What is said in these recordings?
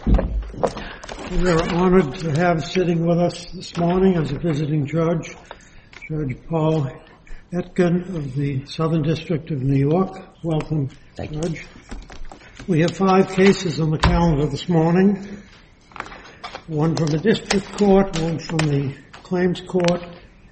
We are honored to have sitting with us this morning as a visiting judge, Judge Paul Etkin of the Southern District of New York. Welcome, Judge. We have 5 cases on the calendar this morning. One from the District Court, one from the Claims Court,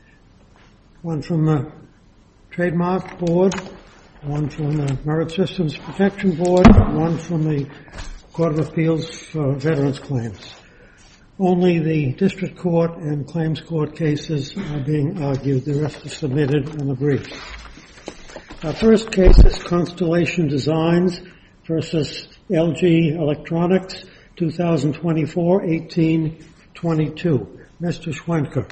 one from the Trademark Board, one from the Merit Systems Protection Board, one from the Court of Appeals for Veterans Claims. Only the District Court and Claims Court cases are being argued. The rest are submitted in the briefs. Our first case is Constellation Designs versus LG Electronics, 2024-18-22. Mr. Schwenker.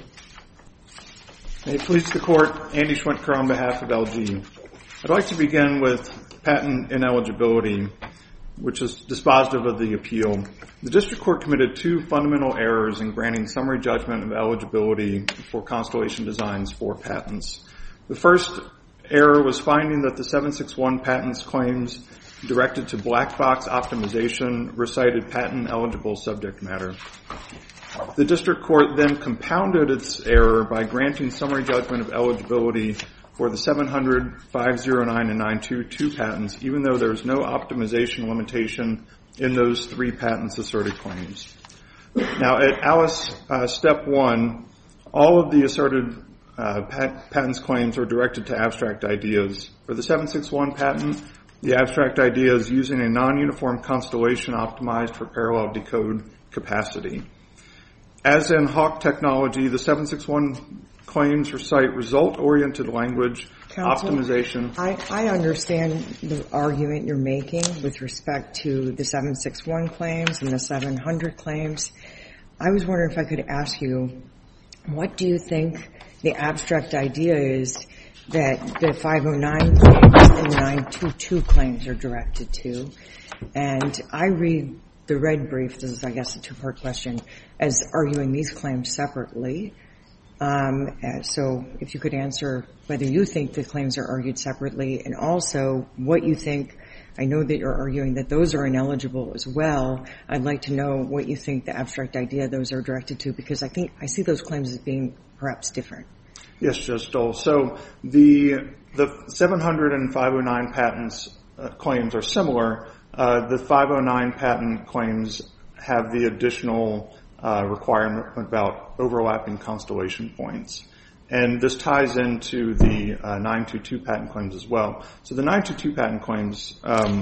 May it please the Court, Andy Schwenker on behalf of LG. I'd like to begin with patent ineligibility, which is dispositive of the appeal. The District Court committed 2 fundamental errors in granting summary judgment of eligibility for Constellation Designs 4 patents. The first error was finding that the 761 patent's claims directed to black box optimization recited patent-eligible subject matter. The District Court then compounded its error by granting summary judgment of eligibility for the 700, 509, and 922 patents, even though there is no optimization limitation in those 3 patents asserted claims. Now, at Alice Step 1, all of the asserted patents claims are directed to abstract ideas. For the 761 patent, the abstract idea is using a non-uniform constellation optimized for parallel decode capacity. As in Hawk technology, the 761 claims recite result-oriented language, Counsel, optimization. I understand the argument you're making with respect to the 761 claims and the 700 claims. I was wondering if I could ask you, what do you think the abstract idea is that the 509 claims and 922 claims are directed to? And I read the red brief, this is, I guess, a 2-part question, as arguing these claims separately. So if you could answer whether you think the claims are argued separately, and also what you think. I know that you're arguing that those are ineligible as well. I'd like to know what you think the abstract idea those are directed to, because I think I see those claims as being perhaps different. Yes, Judge Stoll. So the 700 and 509 patents claims are similar. The 509 patent claims have the additional requirement about overlapping constellation points. And this ties into the 922 patent claims as well. So the 922 patent claims,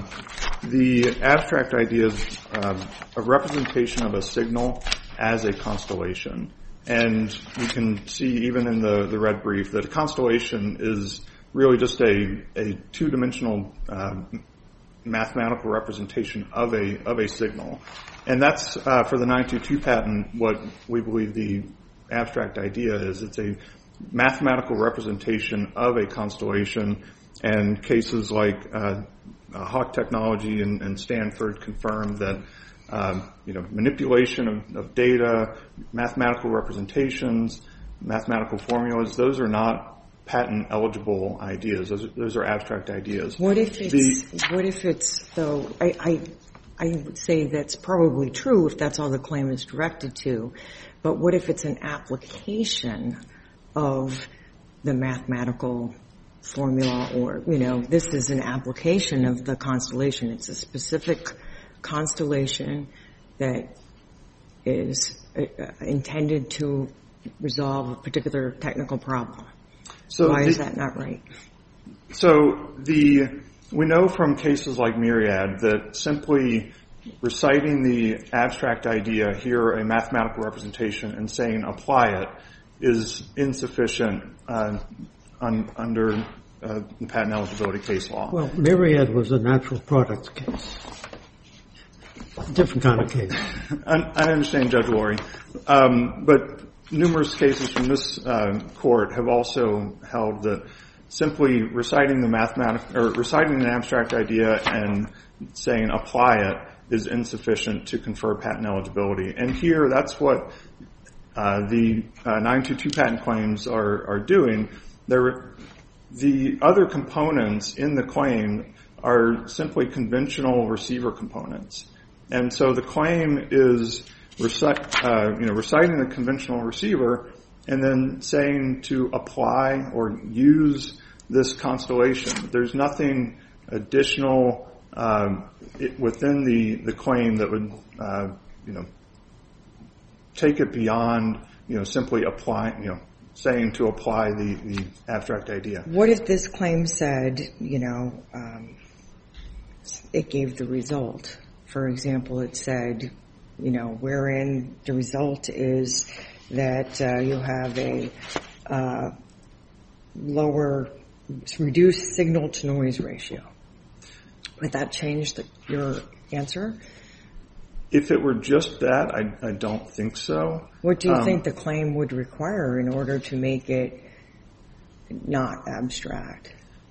the abstract idea is a representation of a signal as a constellation. And you can see even in the red brief that a constellation is really just a 2-dimensional mathematical representation of a signal. And that's, for the 922 patent, what we believe the abstract idea is. It's a mathematical representation of a constellation, and cases like Hawk Technology and Stanford confirm that manipulation of data, mathematical representations, mathematical formulas, those are not patent eligible ideas. Those are abstract ideas. What if it's though, I would say that's probably true if that's all the claim is directed to, but what if it's an application of the mathematical formula, or, this is an application of the constellation. It's a specific constellation that is intended to resolve a particular technical problem. So why is that not right? So we know from cases like Myriad that simply reciting the abstract idea, here a mathematical representation, and saying apply it is insufficient under the patent eligibility case law. Well, Myriad was a natural products case. Different kind of case. I understand, Judge Lurie. But numerous cases from this court have also held that simply reciting reciting an abstract idea and saying apply it is insufficient to confer patent eligibility. And here, that's what the 922 patent claims are doing. The other components in the claim are simply conventional receiver components. And so the claim is reciting the conventional receiver and then saying to apply or use this constellation. There's nothing additional within the claim that would take it beyond simply applying, saying to apply the abstract idea. What if this claim said, it gave the result? For example, it said, wherein the result is that you have a reduced signal to noise ratio. Would that change your answer? If it were just that, I don't think so. What do you think the claim would require in order to make it not abstract?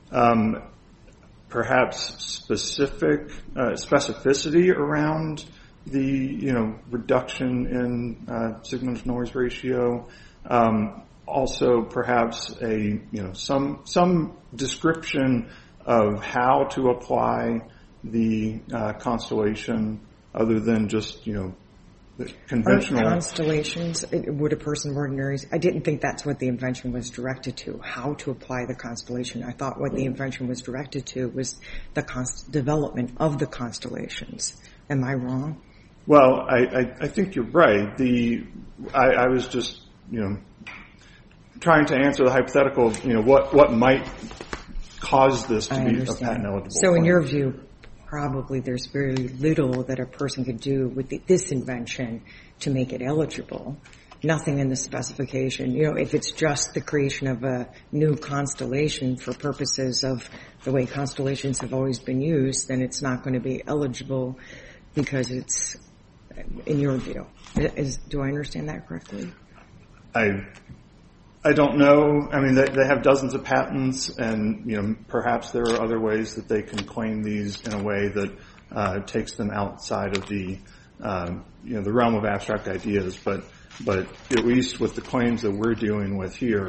Perhaps specificity around the reduction in signal to noise ratio. Also, perhaps some description of how to apply the constellation, other than just the conventional constellations. Would a person of ordinary? I didn't think that's what the invention was directed to. How to apply the constellation? I thought what the invention was directed to was the development of the constellations. Am I wrong? Well, I think you're right. I was just trying to answer the hypothetical. What might cause this to be a patent eligible? So, in your view, probably there's very little that a person could do with this invention to make it eligible. Nothing in the specification. If it's just the creation of a new constellation for purposes of the way constellations have always been used, then it's not going to be eligible because it's, in your view. Do I understand that correctly? I don't know. I mean, they have dozens of patents, and perhaps there are other ways that they can claim these in a way that takes them outside of the the realm of abstract ideas. But at least with the claims that we're dealing with here,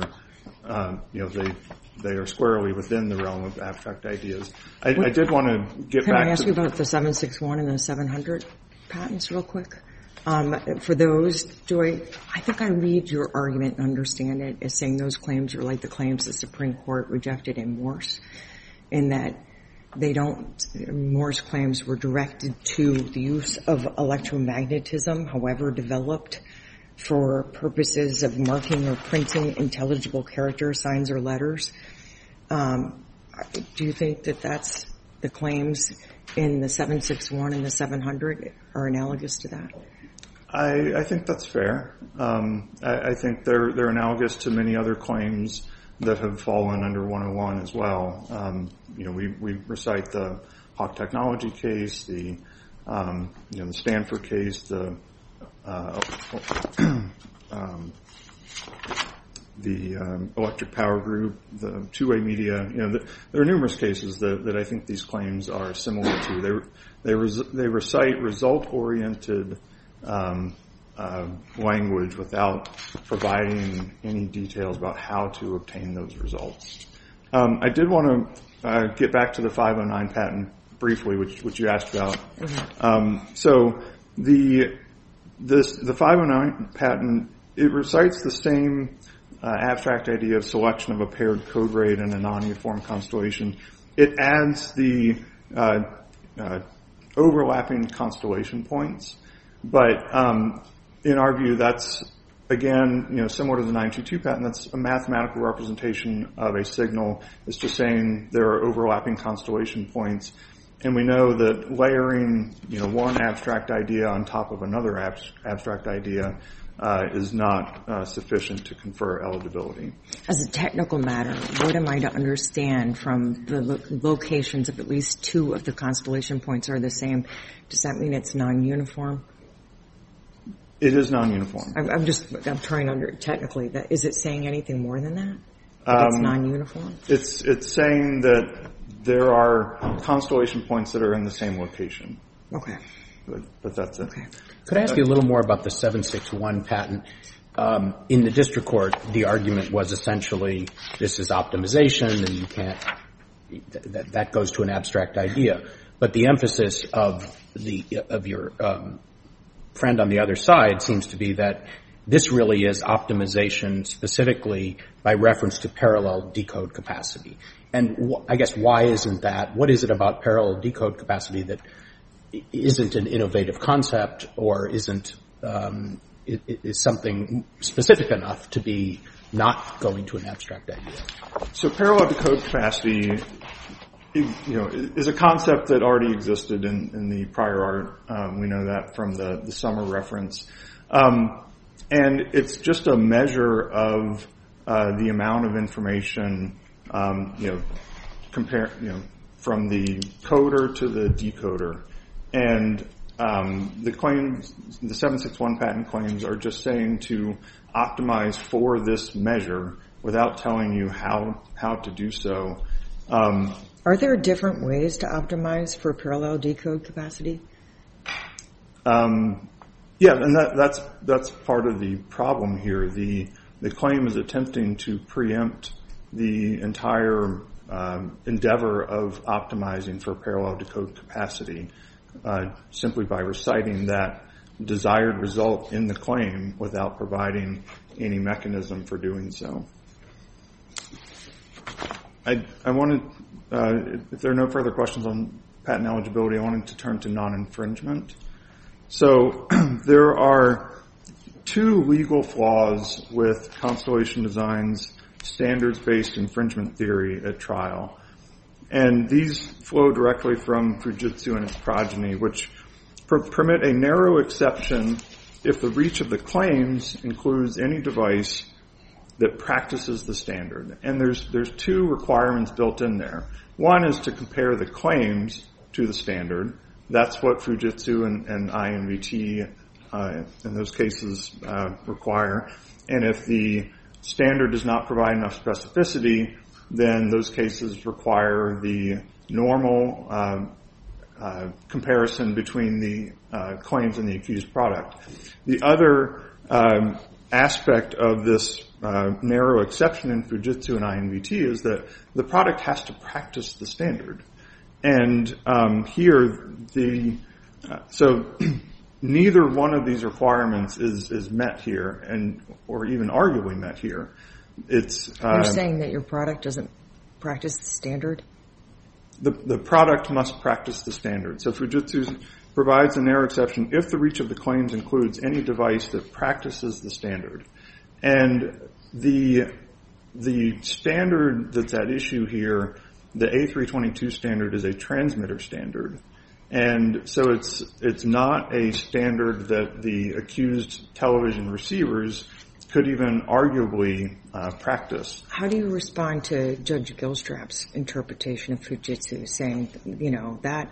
they are squarely within the realm of abstract ideas. I did want to get back. Can I ask you about the 761 and the 700 patents, real quick? For those, I think I read your argument and understand it as saying those claims are like the claims the Supreme Court rejected in Morse, in that Morse claims were directed to the use of electromagnetism, however developed, for purposes of marking or printing intelligible characters, signs, or letters. Do you think that that's the claims in the 761 and the 700 are analogous to that? I think that's fair. I think they're analogous to many other claims that have fallen under 101 as well. We recite the Hawk Technology case, the Stanford case, the Electric Power Group, the Two-Way Media. There are numerous cases that I think these claims are similar to. They recite result-oriented language without providing any details about how to obtain those results. I did want to get back to the 509 patent briefly, which you asked about. So the 509 patent, it recites the same abstract idea of selection of a paired code rate in a non-uniform constellation. It adds the overlapping constellation points, but in our view, that's again, similar to the 922 patent. That's a mathematical representation of a signal. It's just saying there are overlapping constellation points, and we know that layering, one abstract idea on top of another abstract idea is not sufficient to confer eligibility. As a technical matter, what am I to understand from the locations of at least two of the constellation points are the same? Does that mean it's non-uniform? It is non-uniform. I'm trying to technically, is it saying anything more than that? It's non-uniform? It's saying that there are constellation points that are in the same location. Okay. But that's it. Okay. Could I ask you a little more about the 761 patent? In the district court, the argument was essentially this is optimization and you can't, that goes to an abstract idea. But the emphasis of your friend on the other side seems to be that this really is optimization specifically by reference to parallel decode capacity. And I guess why isn't that? What is it about parallel decode capacity that isn't an innovative concept or isn't is something specific enough to be not going to an abstract idea? So parallel decode capacity, is a concept that already existed in the prior art. We know that from the Summer reference. And it's just a measure of the amount of information, from the coder to the decoder. And the claims, the 761 patent claims, are just saying to optimize for this measure without telling you how to do so. Are there different ways to optimize for parallel decode capacity? Yeah, and that's part of the problem here. The claim is attempting to preempt the entire endeavor of optimizing for parallel decode capacity simply by reciting that desired result in the claim without providing any mechanism for doing so. I wanted, if there are no further questions on patent eligibility, I wanted to turn to non-infringement. So there are two legal flaws with Constellation Design's standards-based infringement theory at trial. And these flow directly from Fujitsu and its progeny, which permit a narrow exception if the reach of the claims includes any device that practices the standard. And there's two requirements built in there. One is to compare the claims to the standard. That's what Fujitsu and INVT in those cases require. And if the standard does not provide enough specificity, then those cases require the normal comparison between the claims and the accused product. The other aspect of this narrow exception in Fujitsu and INVT is that the product has to practice the standard. And here, so neither one of these requirements is met here, or even arguably met here. You're saying that your product doesn't practice the standard? The product must practice the standard. So Fujitsu provides a narrow exception if the reach of the claims includes any device that practices the standard. And the standard that's at issue here, the A322 standard, is a transmitter standard. And so it's not a standard that the accused television receivers could even arguably practice. How do you respond to Judge Gilstrap's interpretation of Fujitsu, saying, that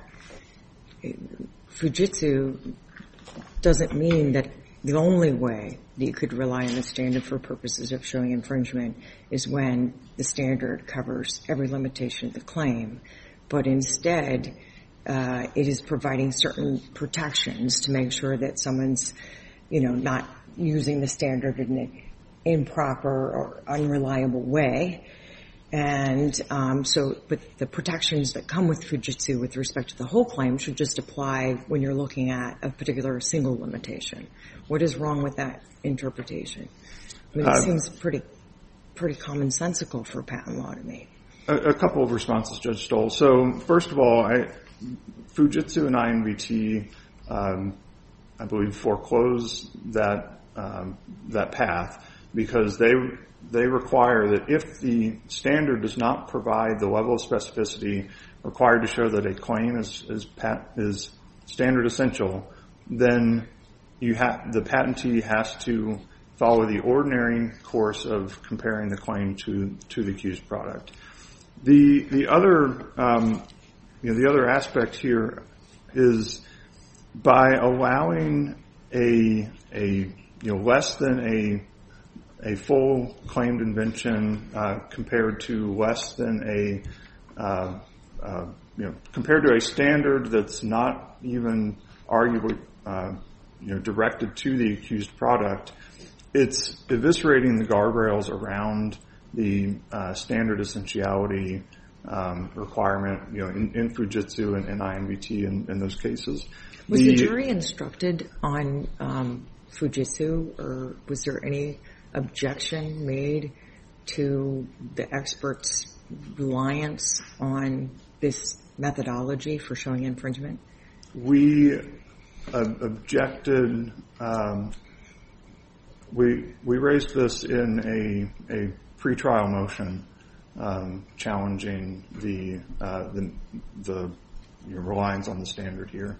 Fujitsu doesn't mean that the only way that you could rely on the standard for purposes of showing infringement is when the standard covers every limitation of the claim, but instead it is providing certain protections to make sure that someone's, not using the standard in an improper or unreliable way. And but the protections that come with Fujitsu with respect to the whole claim should just apply when you're looking at a particular single limitation. What is wrong with that interpretation? I mean, it seems pretty commonsensical for patent law to me. A couple of responses, Judge Stoll. So first of all, Fujitsu and INVT, I believe, foreclose that path because they require that if the standard does not provide the level of specificity required to show that a claim is standard essential, then the patentee has to follow the ordinary course of comparing the claim to the accused product. The other aspect here is by allowing a less than a full claimed invention compared to less than compared to a standard that's not even arguably directed to the accused product, it's eviscerating the guardrails around the standard essentiality requirement, in Fujitsu and IMVT in those cases. Was the jury instructed on Fujitsu, or was there any objection made to the expert's reliance on this methodology for showing infringement? We objected. We raised this in a pretrial motion challenging the reliance on the standard here.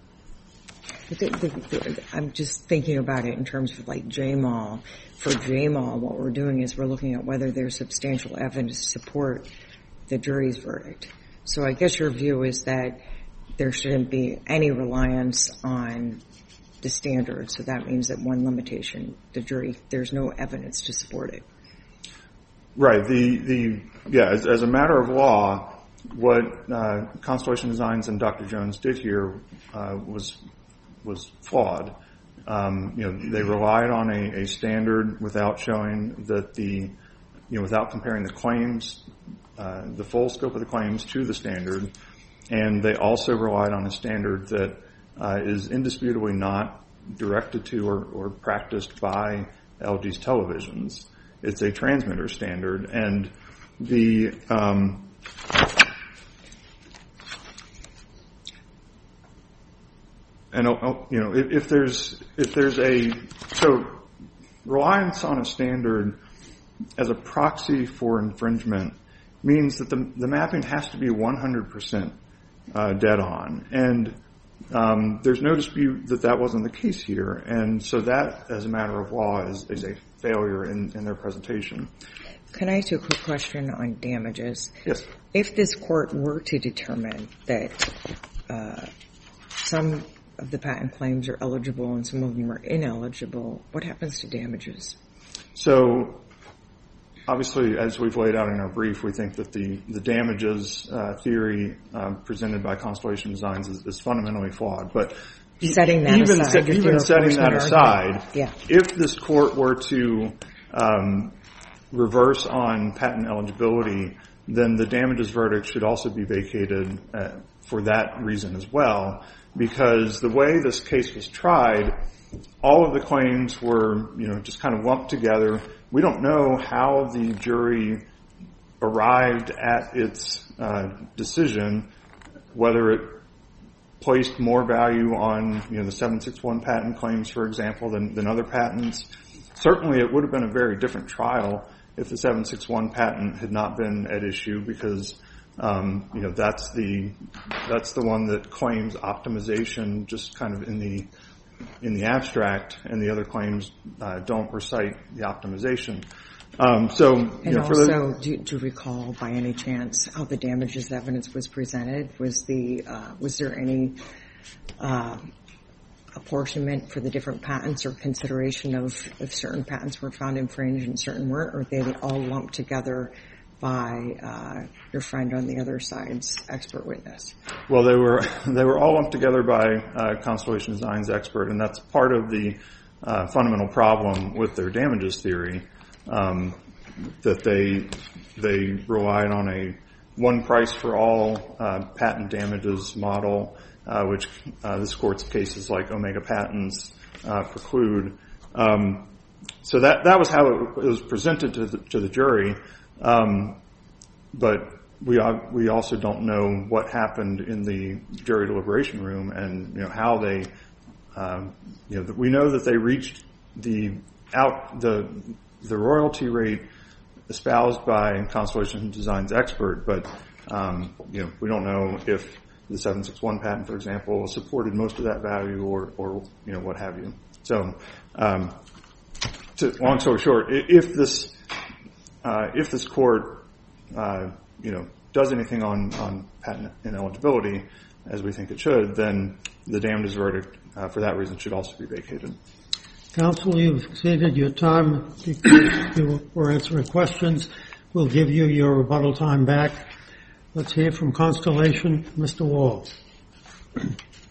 I'm just thinking about it in terms of like JMAL. For JMAL, what we're doing is we're looking at whether there's substantial evidence to support the jury's verdict. So I guess your view is that there shouldn't be any reliance on the standard. So that means that one limitation, the jury, there's no evidence to support it. Right. As a matter of law, what Constellation Designs and Dr. Jones did here was flawed. They relied on a standard without showing that without comparing the claims, the full scope of the claims to the standard, and they also relied on a standard that is indisputably not directed to or practiced by LG's televisions. It's a transmitter standard, and if there's reliance on a standard as a proxy for infringement means that the mapping has to be 100% dead on, and there's no dispute that wasn't the case here, and so that, as a matter of law, is a failure in their presentation. Can I ask you a quick question on damages? Yes. If this court were to determine that some of the patent claims are eligible and some of them are ineligible, what happens to damages? So, obviously, as we've laid out in our brief, we think that the damages theory presented by Constellation Designs is fundamentally flawed. But setting that aside, if this court were to reverse on patent eligibility, then the damages verdict should also be vacated for that reason as well, because the way this case was tried, all of the claims were, just kind of lumped together. We don't know how the jury arrived at its decision, whether it placed more value on, the 761 patent claims, for example, than other patents. Certainly, it would have been a very different trial if the 761 patent had not been at issue, because that's the one that claims optimization just kind of in the abstract, and the other claims don't recite the optimization. Do you recall by any chance how the damages evidence was presented? Was there any apportionment for the different patents or consideration of if certain patents were found infringed and certain weren't, or were they all lumped together by your friend on the other side's expert witness? Well, they were all lumped together by Constellation Designs expert, and that's part of the fundamental problem with their damages theory, that they relied on a one price for all patent damages model, which this court's cases like Omega Patents preclude. So that was how it was presented to the jury. But we also don't know what happened in the jury deliberation room, and how they we know that they reached the royalty rate espoused by Constellation Designs expert, but we don't know if the 761 patent, for example, supported most of that value or what have you. So, long story short, if this court does anything on patent ineligibility, as we think it should, then the damages verdict for that reason should also be vacated. Counsel, you've exceeded your time because you were answering questions. We'll give you your rebuttal time back. Let's hear from Constellation, Mr. Wall.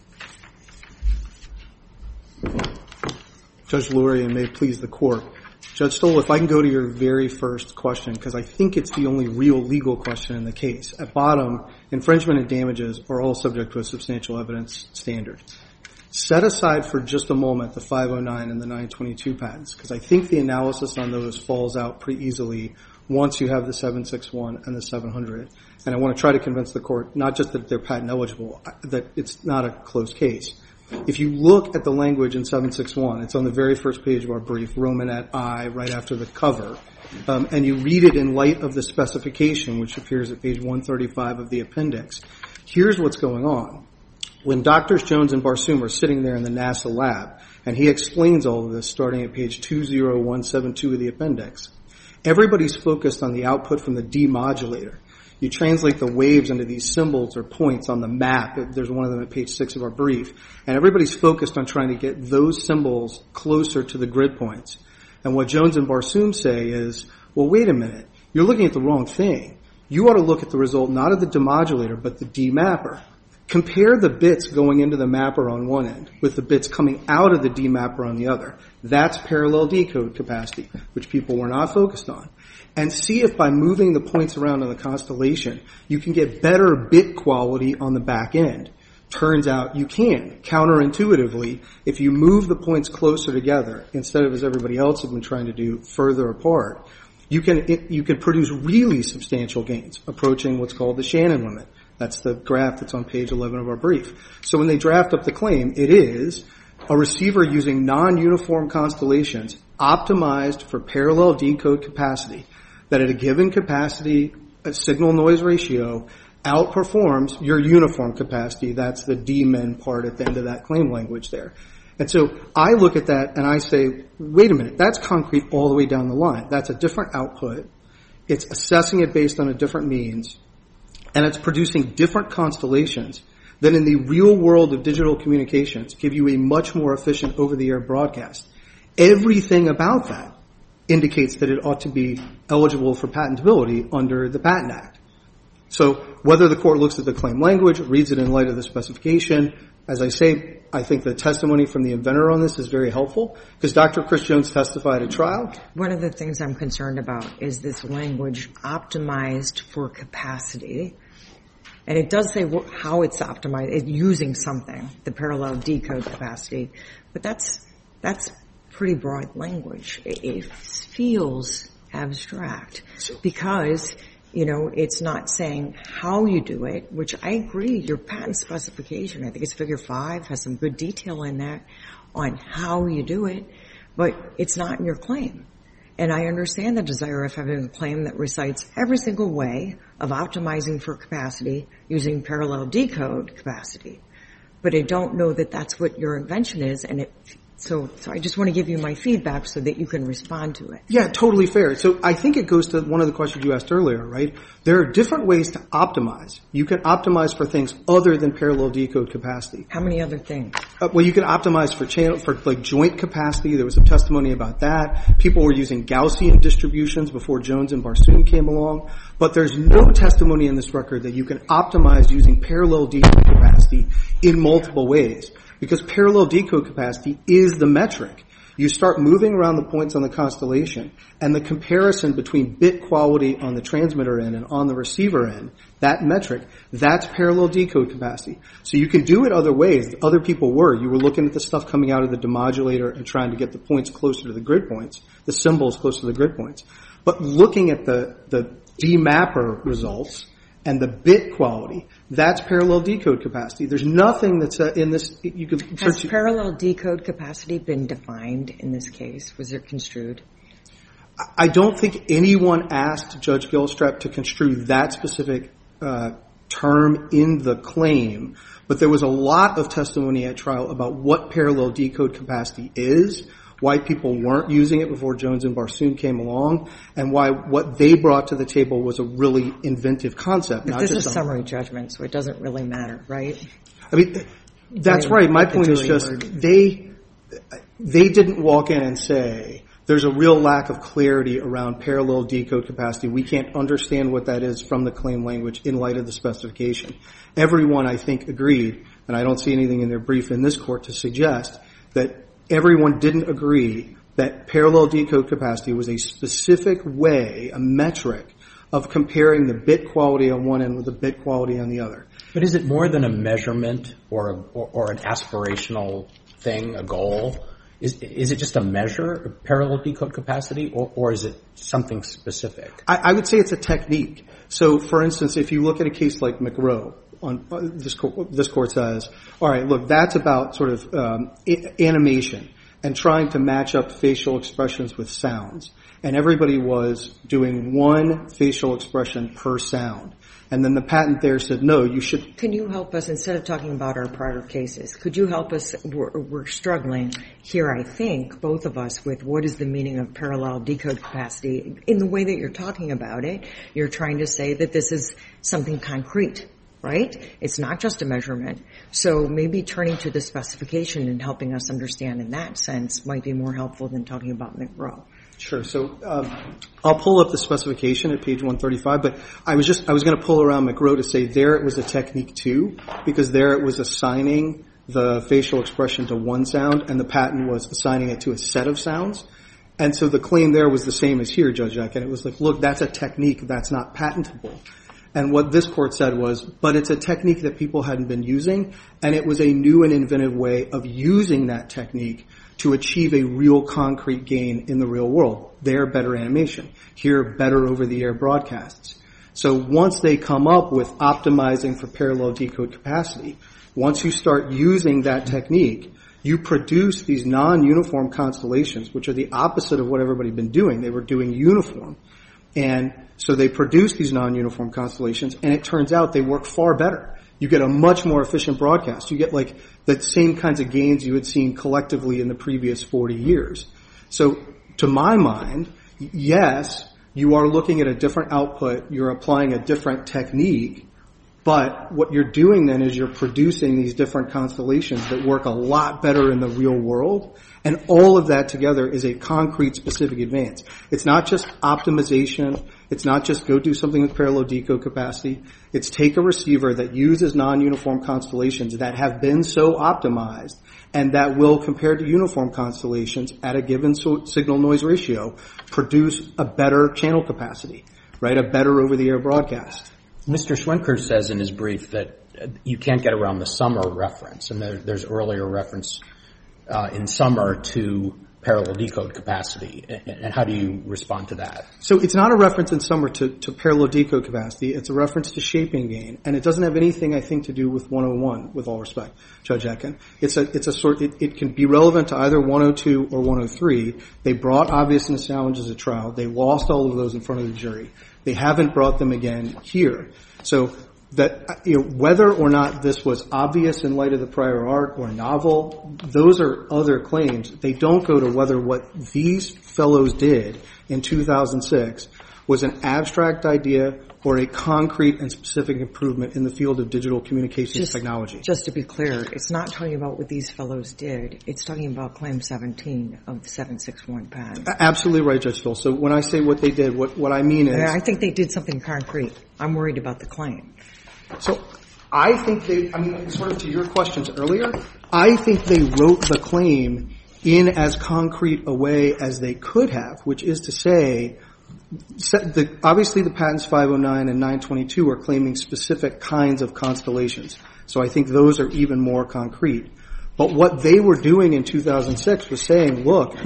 Judge Lurie, and may it please the Court, Judge Stoll, if I can go to your very first question, because I think it's the only real legal question in the case. At bottom, infringement and damages are all subject to a substantial evidence standard. Set aside for just a moment the 509 and the 922 patents, because I think the analysis on those falls out pretty easily once you have the 761 and the 700. And I want to try to convince the court not just that they're patent eligible, that it's not a closed case. If you look at the language in 761, it's on the very first page of our brief, Romanet I, right after the cover, and you read it in light of the specification, which appears at page 135 of the appendix. Here's what's going on. When Drs. Jones and Barsoom are sitting there in the NASA lab, and he explains all of this starting at page 20172 of the appendix, everybody's focused on the output from the demodulator. You translate the waves into these symbols or points on the map. There's one of them at page 6 of our brief. And everybody's focused on trying to get those symbols closer to the grid points. And what Jones and Barsoom say is, well, wait a minute. You're looking at the wrong thing. You ought to look at the result not of the demodulator, but the demapper. Compare the bits going into the mapper on one end with the bits coming out of the demapper on the other. That's parallel decode capacity, which people were not focused on. And see if by moving the points around in the constellation, you can get better bit quality on the back end. Turns out you can, counterintuitively, if you move the points closer together instead of, as everybody else has been trying to do, further apart. You can produce really substantial gains, approaching what's called the Shannon limit. That's the graph that's on page 11 of our brief. So when they draft up the claim, it is a receiver using non-uniform constellations optimized for parallel decode capacity that at a given capacity, a signal-noise ratio, outperforms your uniform capacity. That's the D-min part at the end of that claim language there. And so I look at that and I say, wait a minute, that's concrete all the way down the line. That's a different output. It's assessing it based on a different means. And it's producing different constellations that in the real world of digital communications give you a much more efficient over-the-air broadcast. Everything about that indicates that it ought to be eligible for patentability under the Patent Act. So whether the court looks at the claim language, reads it in light of the specification, as I say, I think the testimony from the inventor on this is very helpful because Dr. Chris Jones testified at trial. One of the things I'm concerned about is this language optimized for capacity. And it does say how it's optimized. It's using something, the parallel decode capacity. But that's pretty broad language. It feels abstract because, it's not saying how you do it, which I agree, your patent specification, I think it's figure 5, has some good detail in that on how you do it, but it's not in your claim. And I understand the desire of having a claim that recites every single way of optimizing for capacity using parallel decode capacity. But I don't know that that's what your invention is, and so I just want to give you my feedback so that you can respond to it. Yeah, totally fair. So I think it goes to one of the questions you asked earlier, right? There are different ways to optimize. You can optimize for things other than parallel decode capacity. How many other things? Well, you can optimize for like joint capacity. There was some testimony about that. People were using Gaussian distributions before Jones and Barsoom came along. But there's no testimony in this record that you can optimize using parallel decode capacity in multiple ways. Because parallel decode capacity is the metric. You start moving around the points on the constellation, and the comparison between bit quality on the transmitter end and on the receiver end, that metric, that's parallel decode capacity. So you can do it other ways. Other people were. You were looking at the stuff coming out of the demodulator and trying to get the points closer to the grid points, the symbols closer to the grid points. But looking at the demapper results and the bit quality, that's parallel decode capacity. There's nothing that's in this. You can Has parallel decode capacity been defined in this case? Was it construed? I don't think anyone asked Judge Gilstrap to construe that specific term in the claim, but there was a lot of testimony at trial about what parallel decode capacity is, why people weren't using it before Jones and Barsoom came along, and why what they brought to the table was a really inventive concept. But this is summary judgment, so it doesn't really matter, right? I mean, that's right. My point is just they didn't walk in and say, there's a real lack of clarity around parallel decode capacity. We can't understand what that is from the claim language in light of the specification. Everyone, I think, agreed, and I don't see anything in their brief in this court to suggest that everyone didn't agree that parallel decode capacity was a specific way, a metric, of comparing the bit quality on one end with the bit quality on the other. But is it more than a measurement or an aspirational thing, a goal? Is it just a measure of parallel decode capacity, or is it something specific? I would say it's a technique. So, for instance, if you look at a case like McRow, this court says, all right, look, that's about sort of animation and trying to match up facial expressions with sounds. And everybody was doing one facial expression per sound. And then the patent there said, no, you should. Can you help us, instead of talking about our prior cases, could you help us, we're struggling here, I think, both of us, with what is the meaning of parallel decode capacity. In the way that you're talking about it, you're trying to say that this is something concrete, right? It's not just a measurement. So maybe turning to the specification and helping us understand in that sense might be more helpful than talking about McRow. Sure. So I'll pull up the specification at page 135, but I was going to pull around McRow to say there it was a technique too, because there it was assigning the facial expression to one sound, and the patent was assigning it to a set of sounds. And so the claim there was the same as here, Judge Eck, and it was like, look, that's a technique that's not patentable. And what this court said was, but it's a technique that people hadn't been using, and it was a new and inventive way of using that technique to achieve a real concrete gain in the real world. There, better animation. Here, better over-the-air broadcasts. So once they come up with optimizing for parallel decode capacity, once you start using that technique, you produce these non-uniform constellations, which are the opposite of what everybody had been doing. They were doing uniform. And so they produce these non-uniform constellations, and it turns out they work far better. You get a much more efficient broadcast. You get like the same kinds of gains you had seen collectively in the previous 40 years. So to my mind, yes, you are looking at a different output. You're applying a different technique. But what you're doing then is you're producing these different constellations that work a lot better in the real world. And all of that together is a concrete specific advance. It's not just optimization. It's not just go do something with parallel decode capacity. It's take a receiver that uses non-uniform constellations that have been so optimized and that will, compared to uniform constellations at a given signal noise ratio, produce a better channel capacity, right? A better over-the-air broadcast. Mr. Schwenker says in his brief that you can't get around the Summer reference, and there's earlier reference in Summer to parallel decode capacity. And how do you respond to that? So it's not a reference in Summer to parallel decode capacity. It's a reference to shaping gain, and it doesn't have anything, I think, to do with 101. With all respect, Judge Etkin, it can be relevant to either 102 or 103. They brought obviousness challenges at trial. They lost all of those in front of the jury. They haven't brought them again here. So that, whether or not this was obvious in light of the prior art or novel, those are other claims. They don't go to whether what these fellows did in 2006 was an abstract idea or a concrete and specific improvement in the field of digital communications technology. Just to be clear, it's not talking about what these fellows did. It's talking about Claim 17 of the 761 patent. Absolutely right, Judge Phil. So when I say what they did, what I mean is... I think they did something concrete. I'm worried about the claim. So I think sort of to your questions earlier, I think they wrote the claim in as concrete a way as they could have, which is to say... obviously the patents 509 and 922 are claiming specific kinds of constellations. So I think those are even more concrete. But what they were doing in 2006 was saying, look,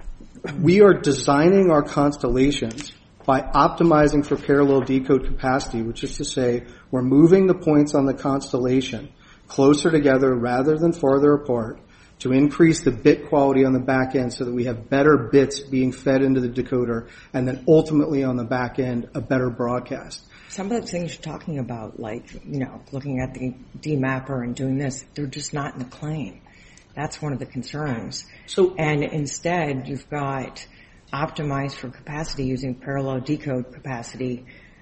we are designing our constellations by optimizing for parallel decode capacity, which is to say we're moving the points on the constellation closer together rather than farther apart to increase the bit quality on the back end so that we have better bits being fed into the decoder and then ultimately on the back end a better broadcast. Some of the things you're talking about, like, looking at the demapper and doing this, they're just not in the claim. That's one of the concerns. And instead, you've got optimized for capacity using parallel decode capacity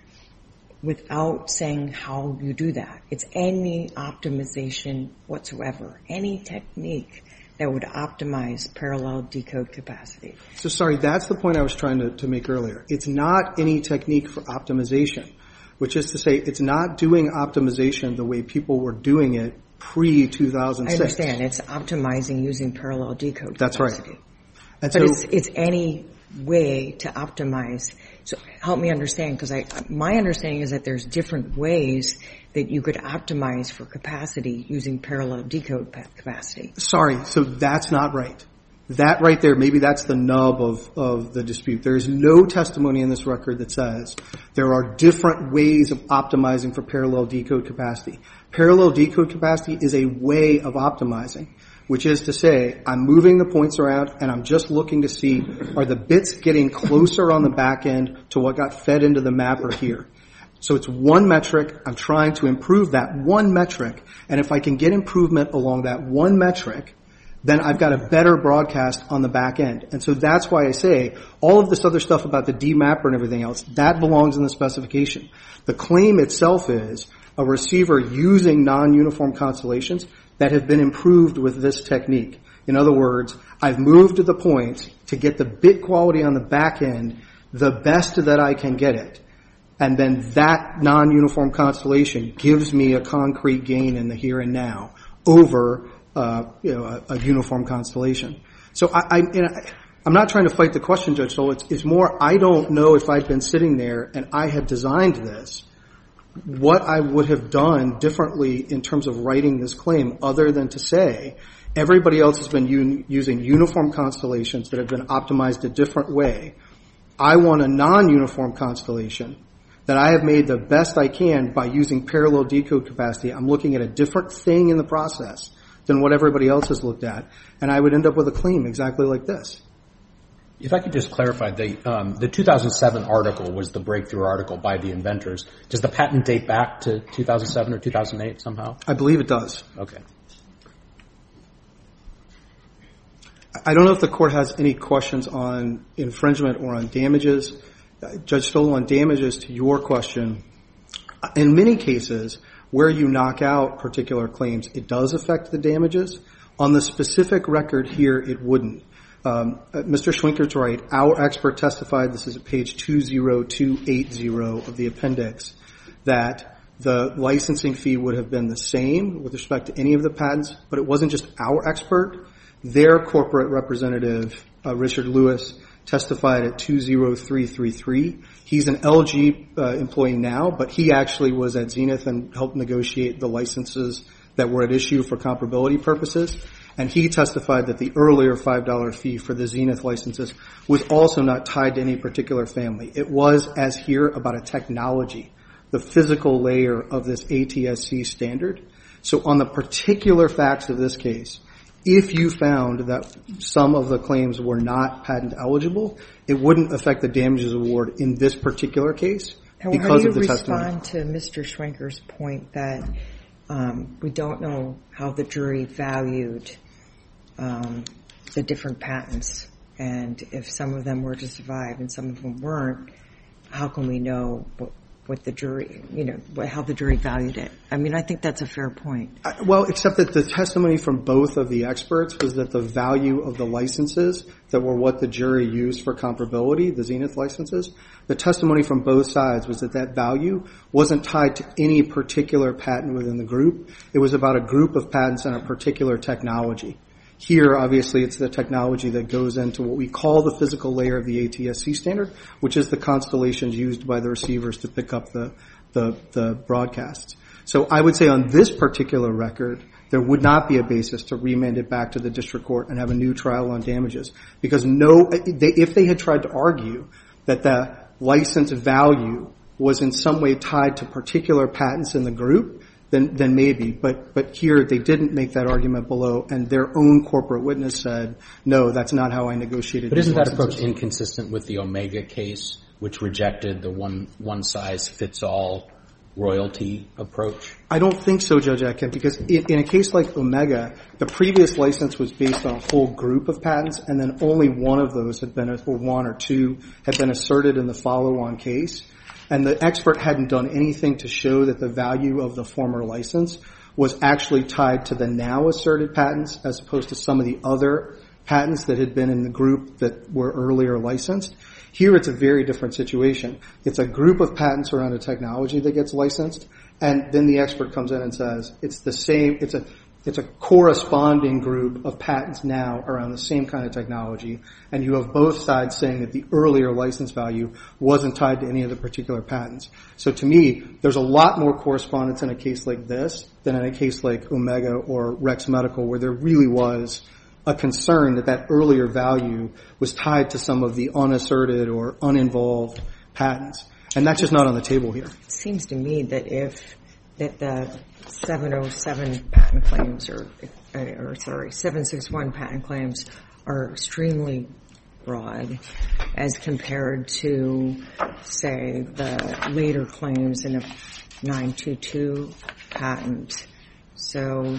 without saying how you do that. It's any optimization whatsoever, any technique that would optimize parallel decode capacity. So sorry, that's the point I was trying to make earlier. It's not any technique for optimization, which is to say it's not doing optimization the way people were doing it pre-2006. I understand. It's optimizing using parallel decode capacity. That's right. And But so it's any way to optimize. So help me understand, because my understanding is that there's different ways that you could optimize for capacity using parallel decode capacity. sorry, so that's not right. That right there, maybe that's the nub of the dispute. There is no testimony in this record that says there are different ways of optimizing for parallel decode capacity. Parallel decode capacity is a way of optimizing, which is to say, I'm moving the points around and I'm just looking to see, are the bits getting closer on the back end to what got fed into the mapper here? So it's one metric. I'm trying to improve that one metric. And if I can get improvement along that one metric, then I've got a better broadcast on the back end. And so that's why I say all of this other stuff about the demapper and everything else, that belongs in the specification. The claim itself is a receiver using non-uniform constellations that have been improved with this technique. In other words, I've moved to the point to get the bit quality on the back end the best that I can get it. And then that non-uniform constellation gives me a concrete gain in the here and now over a uniform constellation. So I'm not trying to fight the question, Judge Stoll. It's more, I don't know if I'd been sitting there and I had designed this, what I would have done differently in terms of writing this claim, other than to say everybody else has been using uniform constellations that have been optimized a different way. I want a non-uniform constellation that I have made the best I can by using parallel decode capacity. I'm looking at a different thing in the process than what everybody else has looked at, and I would end up with a claim exactly like this. If I could just clarify, the 2007 article was the breakthrough article by the inventors. Does the patent date back to 2007 or 2008 somehow? I believe it does. Okay. I don't know if the court has any questions on infringement or on damages. Judge Stoll, on damages, to your question, in many cases where you knock out particular claims, it does affect the damages. On the specific record here, it wouldn't. Mr. Schwinker's right. Our expert testified, this is at page 20280 of the appendix, that the licensing fee would have been the same with respect to any of the patents, but it wasn't just our expert. Their corporate representative, Richard Lewis, testified at 20333. He's an LG employee now, but he actually was at Zenith and helped negotiate the licenses that were at issue for comparability purposes. And he testified that the earlier $5 fee for the Zenith licenses was also not tied to any particular family. It was, as here, about a technology, the physical layer of this ATSC standard. So on the particular facts of this case, if you found that some of the claims were not patent eligible, it wouldn't affect the damages award in this particular case because of the testimony. How do you respond to Mr. Schwenker's point that we don't know how the jury valued the different patents, and if some of them were to survive and some of them weren't, how can we know what the jury, how the jury valued it? I mean, I think that's a fair point. Well, except that the testimony from both of the experts was that the value of the licenses that were what the jury used for comparability, the Zenith licenses, the testimony from both sides was that that value wasn't tied to any particular patent within the group. It was about a group of patents and a particular technology. Here, obviously, it's the technology that goes into what we call the physical layer of the ATSC standard, which is the constellations used by the receivers to pick up the broadcasts. So I would say on this particular record, there would not be a basis to remand it back to the district court and have a new trial on damages. Because if they had tried to argue that the license value was in some way tied to particular patents in the group, then maybe. But here they didn't make that argument below, and their own corporate witness said, no, that's not how I negotiated. But isn't that approach inconsistent with the Omega case, which rejected the one-size-fits-all royalty approach? I don't think so, Judge Atkin, because in a case like Omega, the previous license was based on a whole group of patents, and then only one of those had been, or one or two, had been asserted in the follow-on case. And the expert hadn't done anything to show that the value of the former license was actually tied to the now asserted patents as opposed to some of the other patents that had been in the group that were earlier licensed. Here it's a very different situation. It's a group of patents around a technology that gets licensed, and then the expert comes in and says it's the same, it's a It's a corresponding group of patents now around the same kind of technology, and you have both sides saying that the earlier license value wasn't tied to any of the particular patents. So to me, there's a lot more correspondence in a case like this than in a case like Omega or Rex Medical, where there really was a concern that that earlier value was tied to some of the unasserted or uninvolved patents. And that's just not on the table here. It seems to me that that the 707 patent claims or 761 patent claims are extremely broad as compared to, say, the later claims in a 922 patent. So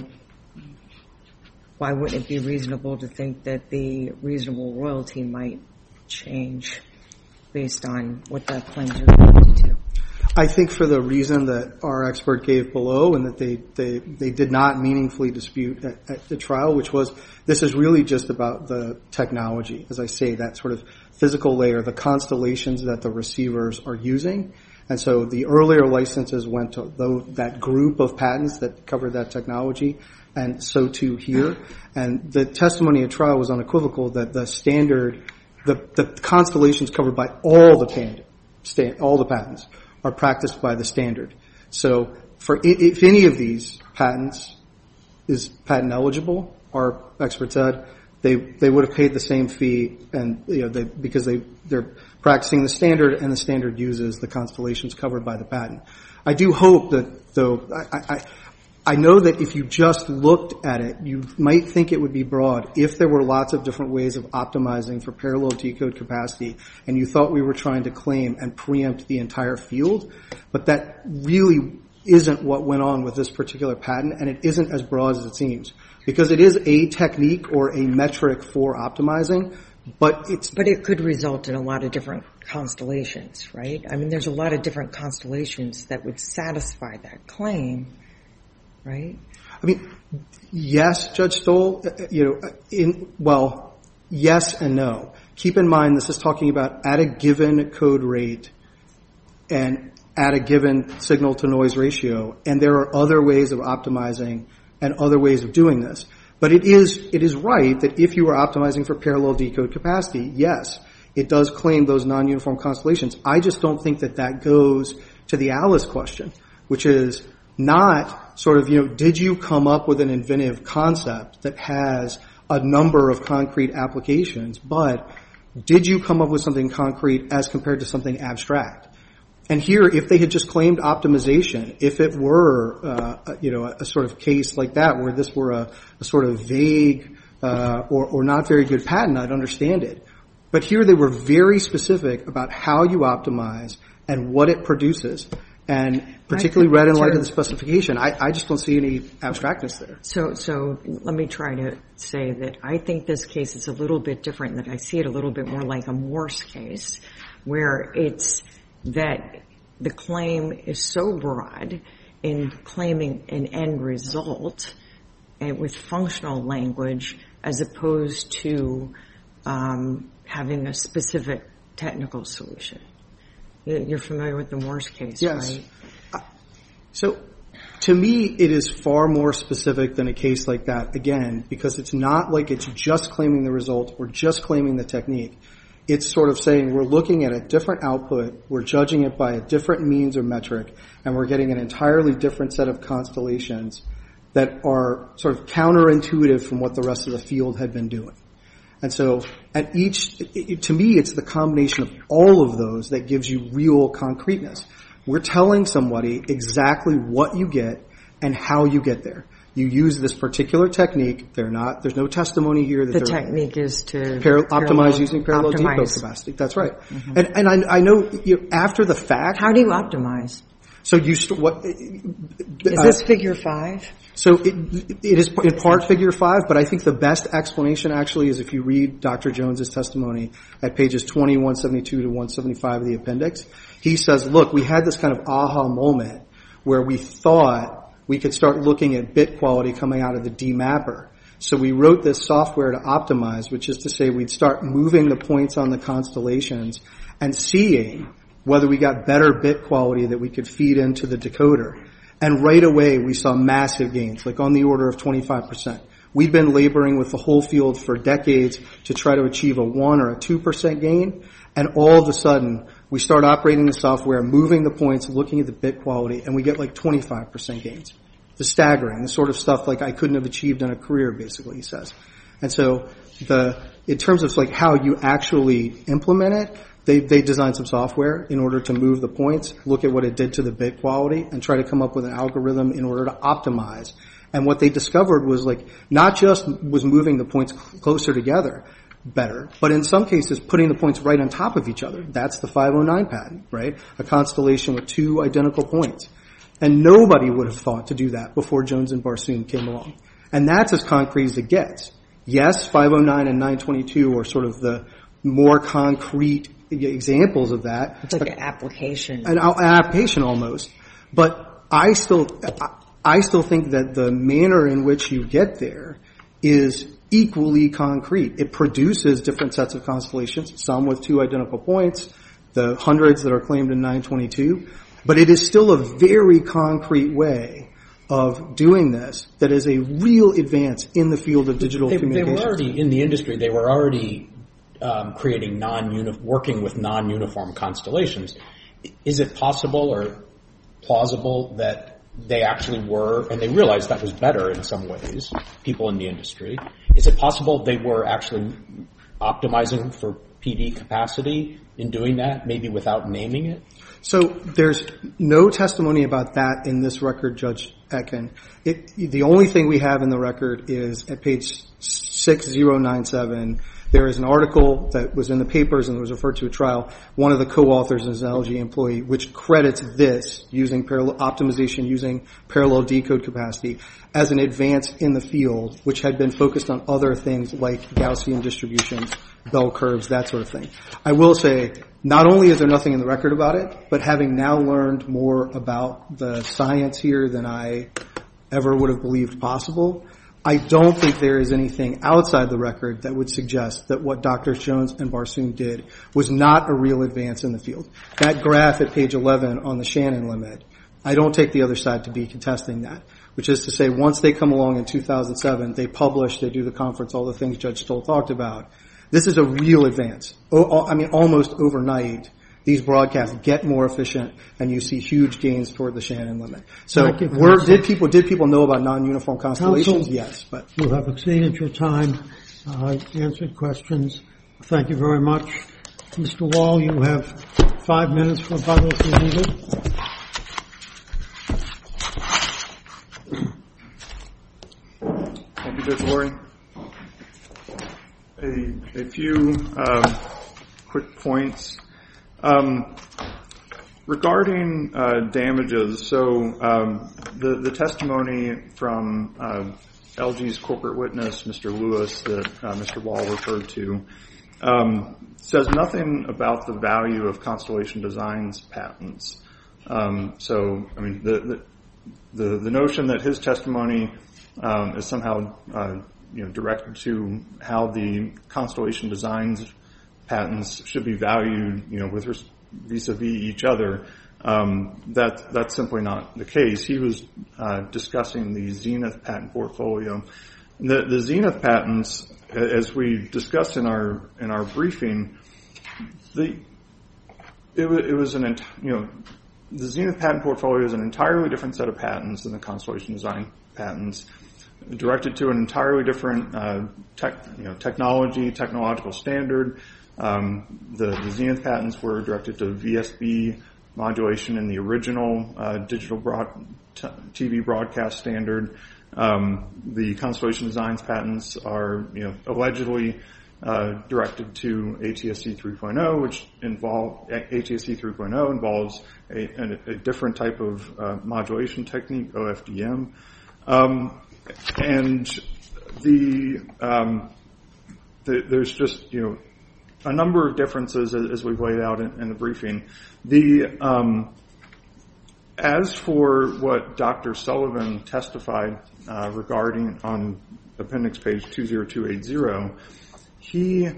why wouldn't it be reasonable to think that the reasonable royalty might change based on what the claims are related to? I think for the reason that our expert gave below, and that they did not meaningfully dispute at the trial, which was this is really just about the technology, as I say, that sort of physical layer, the constellations that the receivers are using. And so the earlier licenses went to that group of patents that covered that technology, and so too here. And the testimony at trial was unequivocal that the standard, the constellations covered by all the patents are practiced by the standard. So if any of these patents is patent eligible, our expert said they would have paid the same fee, and because they're practicing the standard, and the standard uses the constellations covered by the patent. I do hope that, though, I know that if you just looked at it, you might think it would be broad if there were lots of different ways of optimizing for parallel decode capacity, and you thought we were trying to claim and preempt the entire field. But that really isn't what went on with this particular patent, and it isn't as broad as it seems. Because it is a technique or a metric for optimizing, but it could result in a lot of different constellations, right? I mean, there's a lot of different constellations that would satisfy that claim. Right? I mean, yes, Judge Stoll, yes and no. Keep in mind this is talking about at a given code rate and at a given signal-to-noise ratio, and there are other ways of optimizing and other ways of doing this. But it is right that if you are optimizing for parallel decode capacity, yes, it does claim those non-uniform constellations. I just don't think that goes to the Alice question, which is not sort of, did you come up with an inventive concept that has a number of concrete applications, but did you come up with something concrete as compared to something abstract? And here, if they had just claimed optimization, if it were, a sort of case like that, where this were a sort of vague or not very good patent, I'd understand it. But here they were very specific about how you optimize and what it produces. And particularly read in light of the specification, I just don't see any abstractness there. So let me try to say that I think this case is a little bit different, that I see it a little bit more like a Morse case, where it's that the claim is so broad in claiming an end result and with functional language as opposed to having a specific technical solution. You're familiar with the Morse case, yes. Right? So to me, it is far more specific than a case like that, again, because it's not like it's just claiming the result or just claiming the technique. It's sort of saying we're looking at a different output, we're judging it by a different means or metric, and we're getting an entirely different set of constellations that are sort of counterintuitive from what the rest of the field had been doing. And so to me, it's the combination of all of those that gives you real concreteness. We're telling somebody exactly what you get and how you get there. You use this particular technique. There's no testimony here that the technique is to optimize using parallel decode capacity. That's right. Mm-hmm. And I know after the fact. How do you optimize? So is this figure 5? So it is in part figure 5, but I think the best explanation actually is if you read Dr. Jones's testimony at pages 172 to 175 of the appendix. He says, look, we had this kind of aha moment where we thought we could start looking at bit quality coming out of the demapper. So we wrote this software to optimize, which is to say we'd start moving the points on the constellations and seeing whether we got better bit quality that we could feed into the decoder. And right away, we saw massive gains, like on the order of 25%. We've been laboring with the whole field for decades to try to achieve a 1 or a 2% gain. And all of a sudden, we start operating the software, moving the points, looking at the bit quality, and we get like 25% gains. It's staggering, the sort of stuff like I couldn't have achieved in a career, basically, he says. And so in terms of like how you actually implement it, they designed some software in order to move the points, look at what it did to the bit quality, and try to come up with an algorithm in order to optimize. And what they discovered was like not just was moving the points closer together better, but in some cases putting the points right on top of each other. That's the 509 patent, right? A constellation with 2 identical points. And nobody would have thought to do that before Jones and Barsoom came along. And that's as concrete as it gets. Yes, 509 and 922 are sort of the more concrete examples of that. It's like an application. An application almost. But I still think that the manner in which you get there is equally concrete. It produces different sets of constellations, some with 2 identical points, the hundreds that are claimed in 922. But it is still a very concrete way of doing this that is a real advance in the field of digital communications. They were already in the industry. They were already creating working with non-uniform constellations. Is it possible or plausible that they actually were, and they realized that was better in some ways, people in the industry? Is it possible they were actually optimizing for PD capacity in doing that, maybe without naming it? So there's no testimony about that in this record, Judge Etkin. The only thing we have in the record is at page 6097. There is an article that was in the papers and was referred to at trial. One of the co-authors is an LG employee, which credits this using optimization using parallel decode capacity as an advance in the field, which had been focused on other things like Gaussian distributions, bell curves, that sort of thing. I will say, not only is there nothing in the record about it, but having now learned more about the science here than I ever would have believed possible, I don't think there is anything outside the record that would suggest that what Drs. Jones and Barsoom did was not a real advance in the field. That graph at page 11 on the Shannon limit, I don't take the other side to be contesting that, which is to say once they come along in 2007, they publish, they do the conference, all the things Judge Stoll talked about. This is a real advance. I mean, almost overnight, these broadcasts get more efficient, and you see huge gains toward the Shannon limit. So, did people know about non-uniform constellations? Counsel, yes, but you have exceeded your time. Answered questions. Thank you very much, Mr. Wall. You have 5 minutes for rebuttal if you need it. Thank you, Judge Laurie. A few quick points. Regarding damages, so the testimony from LG's corporate witness, Mr. Lewis, that Mr. Wall referred to, says nothing about the value of Constellation Designs patents. So, I mean, the notion that his testimony is somehow directed to how the Constellation Designs patents should be valued, with vis-a-vis each other. That's simply not the case. He was discussing the Zenith patent portfolio. The Zenith patents, as we discussed in our briefing, the Zenith patent portfolio is an entirely different set of patents than the Constellation Design patents, directed to an entirely different technological standard. The Zenith patents were directed to VSB modulation in the original digital TV broadcast standard. The Constellation Designs patents are, allegedly directed to ATSC 3.0, which ATSC 3.0 involves a different type of modulation technique, OFDM, and there's just a number of differences as we've laid out in the briefing. As for what Dr. Sullivan testified regarding on appendix page 20280, he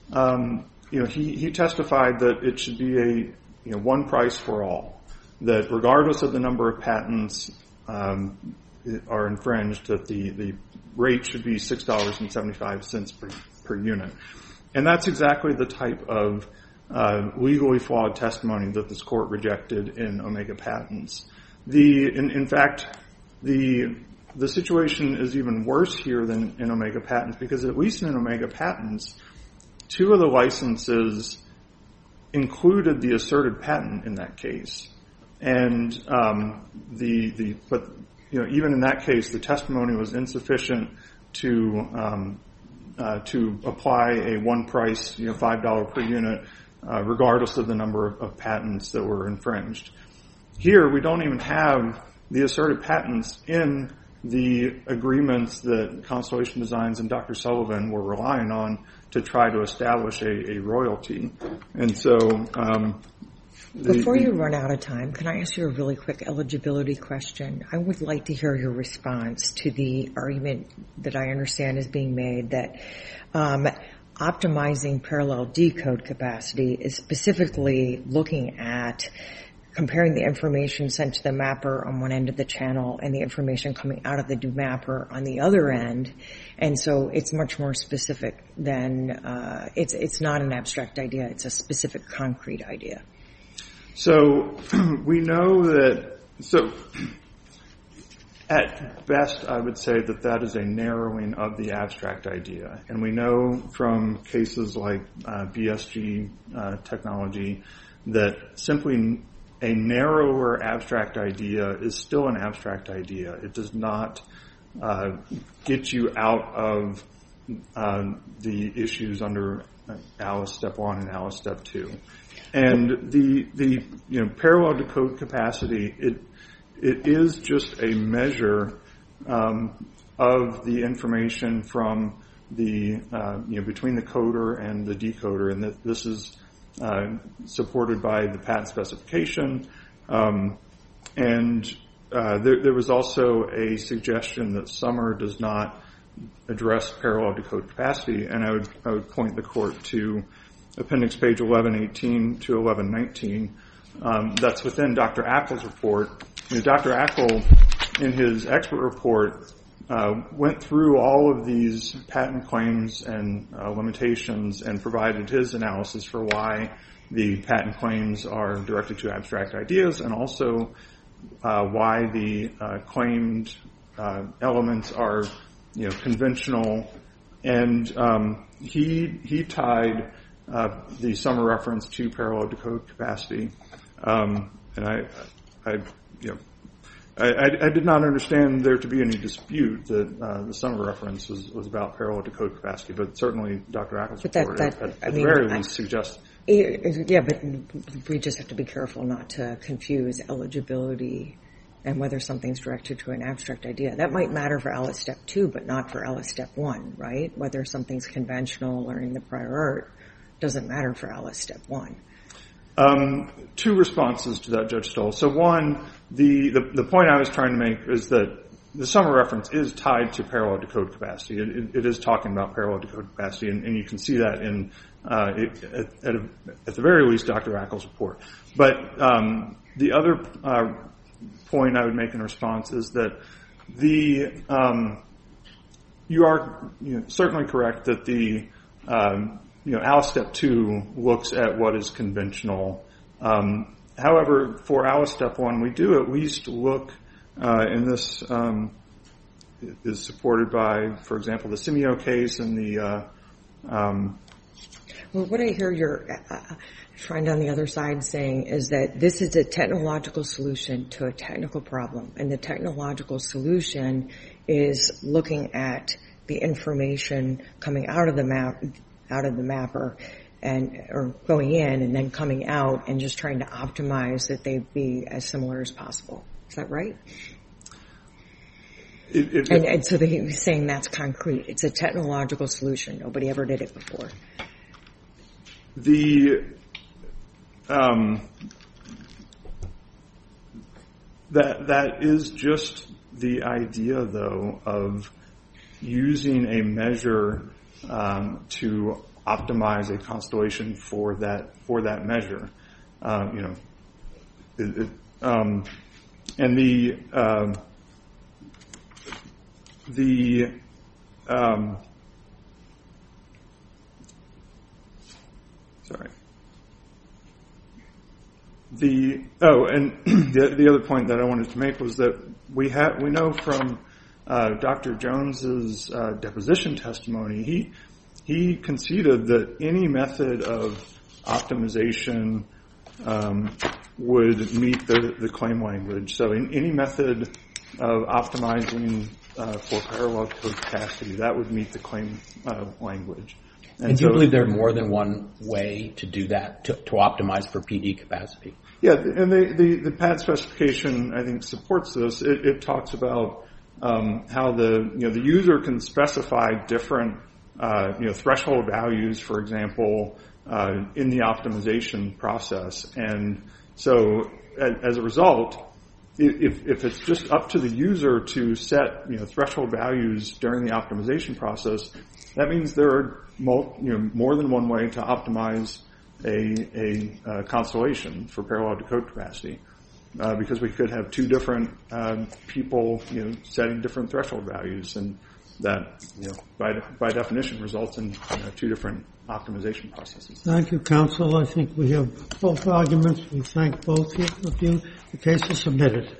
testified that it should be a one price for all. That regardless of the number of patents, are infringed, that the rate should be $6.75 per unit. And that's exactly the type of legally flawed testimony that this court rejected in Omega Patents. In fact, the situation is even worse here than in Omega Patents, because at least in Omega Patents, 2 of the licenses included the asserted patent in that case. And but even in that case, the testimony was insufficient to apply a one price, $5 per unit, regardless of the number of patents that were infringed. Here, we don't even have the asserted patents in the agreements that Constellation Designs and Dr. Sullivan were relying on to try to establish a royalty. And so, before you run out of time, can I ask you a really quick eligibility question? I would like to hear your response to the argument that I understand is being made that optimizing parallel decode capacity is specifically looking at comparing the information sent to the mapper on one end of the channel and the information coming out of the mapper on the other end. And so it's much more specific than, it's not an abstract idea, it's a specific concrete idea. So we know that, at best I would say that is a narrowing of the abstract idea. And we know from cases like BSG technology that simply a narrower abstract idea is still an abstract idea. It does not get you out of the issues under Alice Step 1 and Alice Step 2. And the parallel decode capacity, it is just a measure of the information from the between the coder and the decoder, and that this is supported by the patent specification. And there was also a suggestion that Summer does not address parallel decode capacity, and I would point the court to appendix page 1118 to 1119. That's within Dr. Ackle's report. Dr. Ackle, in his expert report, went through all of these patent claims and limitations and provided his analysis for why the patent claims are directed to abstract ideas, and also why the claimed elements are conventional. And he tied the Summer reference to parallel decode capacity. And I did not understand there to be any dispute that the Summer reference was about parallel decode capacity, but certainly Dr. Ackle's report at the very least suggests. Yeah, but we just have to be careful not to confuse eligibility and whether something's directed to an abstract idea. That might matter for Alice Step 2, but not for Alice Step 1, right? Whether something's conventional or in the prior art doesn't matter for Alice Step 1. 2 responses to that, Judge Stoll. So one, the point I was trying to make is that the Summer reference is tied to parallel decode capacity. It is talking about parallel decode capacity, and you can see that in at the very least Dr. Ackle's report. But the other point I would make in response is that you are certainly correct that the Alice Step 2 looks at what is conventional. However, for Alice Step 1, we do at least look, and this is supported by, for example, the Simeo case and the... Well, what I hear your friend on the other side saying is that this is a technological solution to a technical problem, and the technological solution is looking at the information coming out of the mapper or going in and then coming out and just trying to optimize that they be as similar as possible. Is that right? And so he was saying that's concrete. It's a technological solution. Nobody ever did it before. That is just the idea, though, of using a measure to optimize a constellation for that measure. And the other point that I wanted to make was that we know from Dr. Jones's deposition testimony, he conceded that any method of optimization would meet the claim language. So in any method of optimizing for parallel code capacity, that would meet the claim language. And do you believe there are more than one way to do that, to optimize for PD capacity? Yeah, and the patent specification, I think, supports this. It talks about how the user can specify different threshold values, for example, in the optimization process. And so as a result, if it's just up to the user to set threshold values during the optimization process, that means there are more than one way to optimize a constellation for parallel decode capacity, because we could have two different people setting different threshold values, and that by definition results in two different optimization processes. Thank you, counsel. I think we have both arguments. We thank both of you. The case is submitted.